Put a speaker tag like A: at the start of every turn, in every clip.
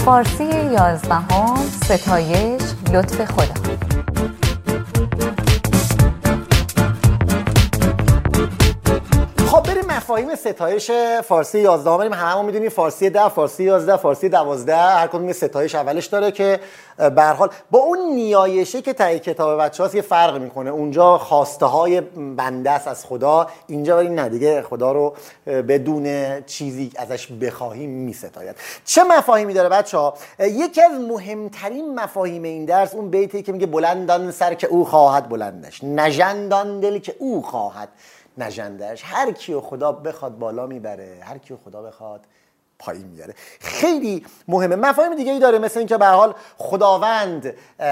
A: فارسی 11 ستایش لطف خدا.
B: خب بریم مفاهیم ستایش فارسی 11 بریم. هممون میدونیم فارسی 10، فارسی 11، فارسی 12، هر کدوم یه ستایش اولش داره که به هر حال با اون نیایشه که ته کتاب بچه‌هاست یه فرق میکنه. اونجا خواسته های بنده است از خدا، اینجا ولی نه دیگه، خدا رو بدون چیزی ازش بخواهیم میستاید. چه مفاهیمی داره بچه‌ها؟ یکی از مهمترین مفاهیم این درس اون بیتی که میگه بلندان سر که او خواهد بلندش، نژندان دل که او خواهد نژندش. هر کیو خدا بخواد بالا میبره، هر کیو خدا بخواد پایین میاره. خیلی مهمه. مفاهیم دیگه ای داره، مثل اینکه به هر حال خداوند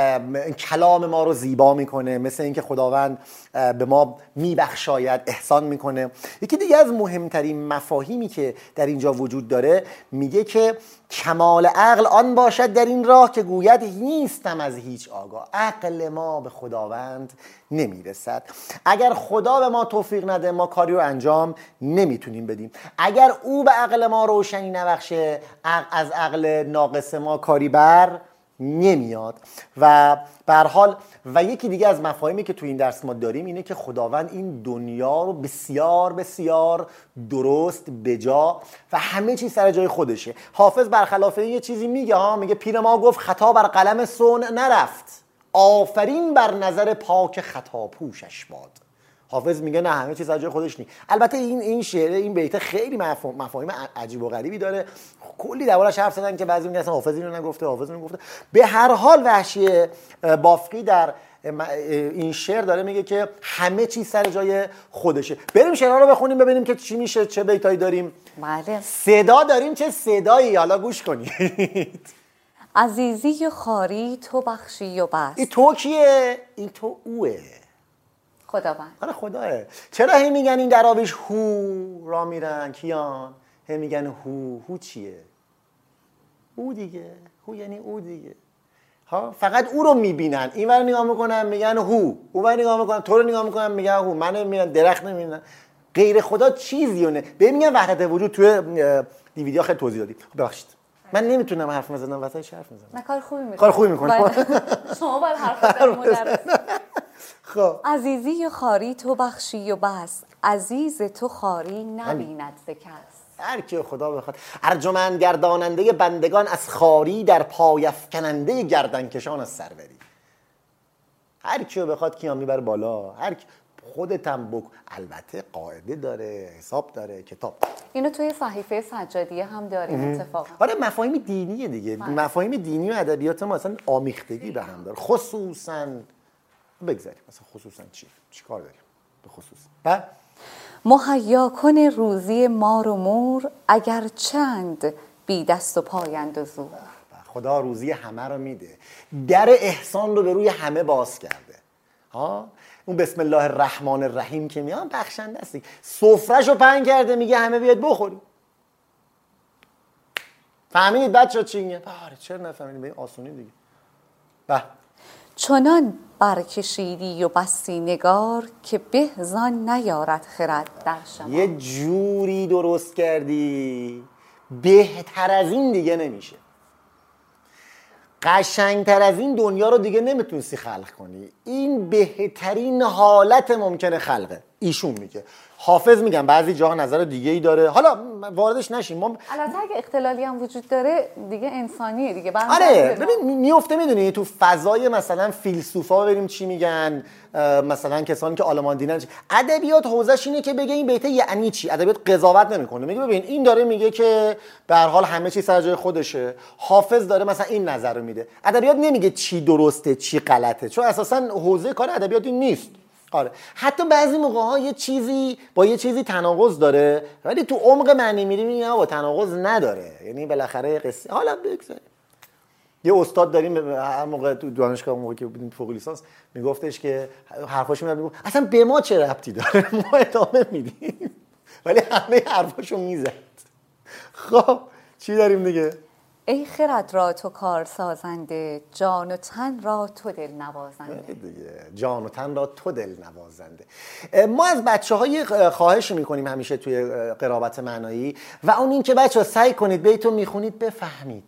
B: کلام ما رو زیبا میکنه، مثل اینکه خداوند به ما میبخشاید، احسان میکنه. یکی دیگه از مهمترین مفاهیمی که در اینجا وجود داره میگه که کمال عقل آن باشد در این راه که گوید نیستم از هیچ آگاه. عقل ما به خداوند نمیرسد. اگر خدا به ما توفیق نده ما کاری رو انجام نمیتونیم بدیم. اگر او به عقل ما روشنی نبخشه از عقل ناقص ما کاری بر نمیاد. و به هر حال و یکی دیگه از مفاهیمی که تو این درس ما داریم اینه که خداوند این دنیا رو بسیار بسیار درست بجا و همه چیز سر جای خودشه. حافظ برخلاف این یه چیزی میگه میگه پیر ما گفت خطا بر قلم صنع نرفت، آفرین بر نظر پاک خطا پوشش باد. حافظ میگه نه همه چیز از جای خودش نیست. البته این شعر، این بیت خیلی مفاهیم عجیب و غریبی داره، کلی دربارش حرف زدن که بعضی میگن اصلا حافظ اینو نگفته، حافظ اینو گفته. به هر حال وحشی بافقی در این شعر داره میگه که همه چیز سر جای خودشه. بریم شعرها رو بخونیم ببینیم که چی میشه، چه بیتایی داریم.
A: بله.
B: صدا داریم، چه صدایی، حالا گوش کنید.
A: عزیزی و خاری تو بخشی و بس.
B: این تو کیه؟ این تو اوه.
A: خداوند.
B: آره خداه. چرا هی میگن این درابیش هو را میرن کیان؟ هی میگن هو چیه؟ او دیگه. هو یعنی او دیگه. ها فقط او رو میبینن، این ور نگاه میکنن میگن هو، اون ور نگاه میکنن تو رو نگاه میکنن میگن هو. من نمیبینن، درخت نمیبینن، غیر خدا چیزی نه. ببین میگن وحدت وجود توی دیویدیو خیلی توضیح دادیم. ببخشید من نمیتونم حرف بزنم، واسه حرف میزنم.
A: نه کار خوبی میکنی.
B: کار خوبی میکنی.
A: شما باید حرف بزنید.
B: خب
A: عزیزی و خاری تو بخشی و بس، عزیز تو خاری نبیند ز کس.
B: هر کی خدا بخواد. ارجمند گرداننده بندگان از خاری، در پای افکننده گردنکشان از سروری. هر کی بخواد کیام میبره بالا. هر کی خودت هم بک. البته قاعده داره، حساب داره، کتاب.
A: اینو توی صحیفه سجادیه هم داریم اتفاقا.
B: آره مفاهیم دینیه دیگه. مفاهیم دینی و ادبیات ما اصلا آمیختگی به هم داره. خصوصا بگذاریم مثلا خصوصا چی کار داریم به خصوص. بعد
A: مهیا کن روزی مار و مور، اگر چند بی دست و پایند و زور.
B: خدا روزی همه رو میده، در احسان رو به روی همه باز کرده. اون بسم الله الرحمن الرحیم که میان بخشنده است، سفره‌شو رو پهن کرده میگه همه بیاد بخوریم. فهمیدید بچه‌ها چی میگه؟ آره چرا نفهمیدید؟ به این آسونی دیگه.
A: چنان برکشیدی و بستی نگار، که به زان نیارد خرد در شما.
B: یه جوری درست کردی بهتر از این دیگه نمیشه. قشنگتر از این دنیا رو دیگه نمیتونستی خلق کنی. این بهترین حالت ممکنه خلقه. ایشون میگه. حافظ میگم بعضی جاها نظر دیگه ای داره، حالا واردش نشیم. ما
A: البته اگه اختلالی هم وجود داره دیگه انسانیه دیگه.
B: آره ببین میفته، میدونی تو فضای مثلا فیلسوفا ببینیم چی میگن، مثلا کسانی که آلمان دینن. ادبیات حوزش اینه که بگه این بیت یعنی چی. ادبیات قضاوت نمیکنه، میگه ببین این داره میگه که به هر حال همه چی سر جای خودشه. حافظ داره مثلا این نظر رو میده. ادبیات نمیگه چی درسته چی غلطه، چون اساسا حوزه کار ادبیاتی نیست. آره حتی بعضی موقع ها یه چیزی با یه چیزی تناقض داره، ولی تو عمق معنی میری میبینی با تناقض نداره. یعنی بالاخره قصه. حالا بگذاریم. یه استاد داریم هر موقع تو دانشگاه موقعی که بودیم فوق لیسانس میگفتش که حرفاشو میگفت اصلا به ما چه ربطی داره، ما ادامه میدیم، ولی همه حرفاشو میزد. خب چی داریم دیگه؟
A: ای خرد را تو کار سازنده، جان و تن را تو دل نوازنده.
B: دیگه جان و تن را تو دل نوازنده. ما از بچه‌های خواهش میکنیم همیشه توی قرابت معنایی و اون این که بچه‌ها سعی کنید بیتو میخونید بفهمید.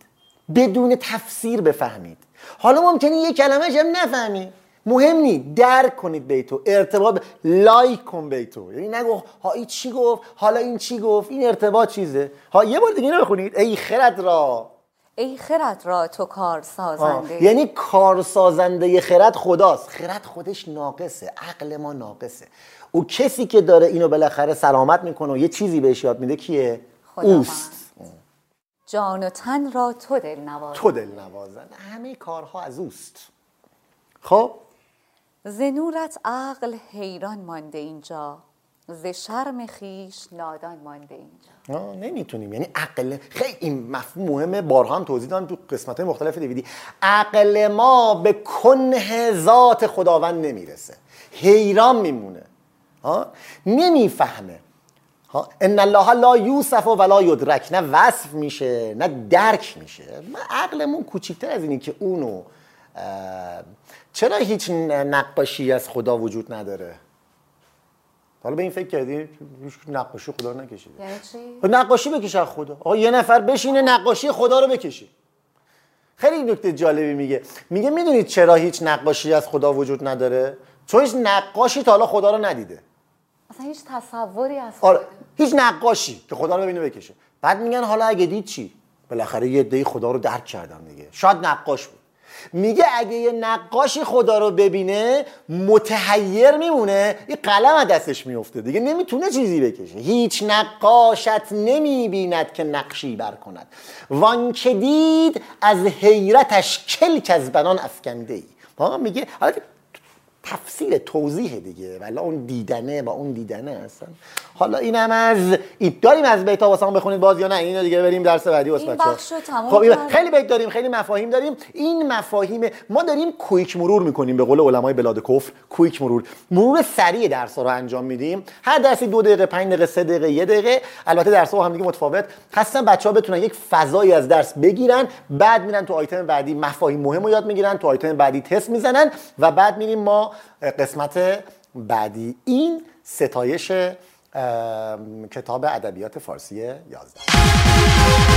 B: بدون تفسیر بفهمید. حالا ممکنه یه کلمه هم نفهمی، مهم نی، درک کنید بیتو، ارتباط لایک کن بیتو، یعنی نگو ها این چی گفت، حالا این چی گفت، این ارتباط چیزه. ها یه بار دیگه اینو بخونید. ای خرد را،
A: ای خرد را تو کار سازنده.
B: یعنی کار سازنده خرد خداست. خرد خودش ناقصه، عقل ما ناقصه. او کسی که داره اینو بالاخره سلامت میکنه و یه چیزی بهش یاد میده کیه؟ اوست.
A: جان و تن را تو دل نوازن.
B: تو دل نوازن، همه کارها از اوست. خب
A: ز نورت عقل حیران مانده اینجا، ز شرم خیش نادان مانده اینجا.
B: نمیتونیم، یعنی عقل، خیلی این مفهوم مهمه، بارها هم توضیح دادم تو قسمت‌های مختلف دیویدی. عقل ما به کنه ذات خداوند نمیرسه، حیران میمونه، نمیفهمه. ان الله لا یوصف ولا یدرک، نه وصف میشه نه درک میشه. عقلمون کوچیک‌تر از اینی که اونو چرا هیچ نقاشی از خدا وجود نداره؟ حالا به این فکر کردی هیچ نقاشی خدا رو نکشیده؟
A: یعنی چی؟
B: نقاشی بکشه از خدا. آقا یه نفر بشینه نقاشی خدا رو بکشه. خیلی نکته جالبی میگه میدونید چرا هیچ نقاشی از خدا وجود نداره؟ چون هیچ نقاشی تا حالا خدا رو ندیده.
A: اصلا هیچ تصوری از خدا.
B: هیچ نقاشی که خدا رو ببینه بکشه. بعد میگن حالا اگه دید چی؟ بالاخره یه عده‌ای خدا رو درک کردن دیگه. شاید نقاش بود. میگه اگه یه نقاشی خدا رو ببینه متحیر میمونه، این قلم از دستش میفته دیگه، نمیتونه چیزی بکشه. هیچ نقاشت نمیبیند که نقشی بر کند، وان که دید از حیرتش کلک از بنان افکنده ای. میگه حالا تفسیر توضیح دیگه، ولی اون دیدنه با اون دیدنه هستن. حالا اینم از این داریم از بیت ها واسه هم بخونید باز یا نه؟ اینو دیگه بریم درس بعدی واسه بچه‌ها.
A: این بخشو تموم
B: خب خیلی بیت داریم، خیلی مفاهیم داریم. این مفاهیم ما داریم کویک مرور میکنیم، به قول علمای بلاد کفر کویک مرور سریع درس‌ها رو انجام میدیم. هر درسی 2 دقیقه، 5 دقیقه، 3 دقیقه، 1 دقیقه. البته درس‌ها هم دیگه متفاوت هستن، بچه‌ها بتونن یک فضایی از درس بگیرن، بعد میرن تو آیتم بعدی مفاهیم مهم رو یاد میگیرن، تو آیتم بعدی تست میزنن و بعد میریم ما قسمت بعدی. این ستایش کتاب ادبیات فارسی 11.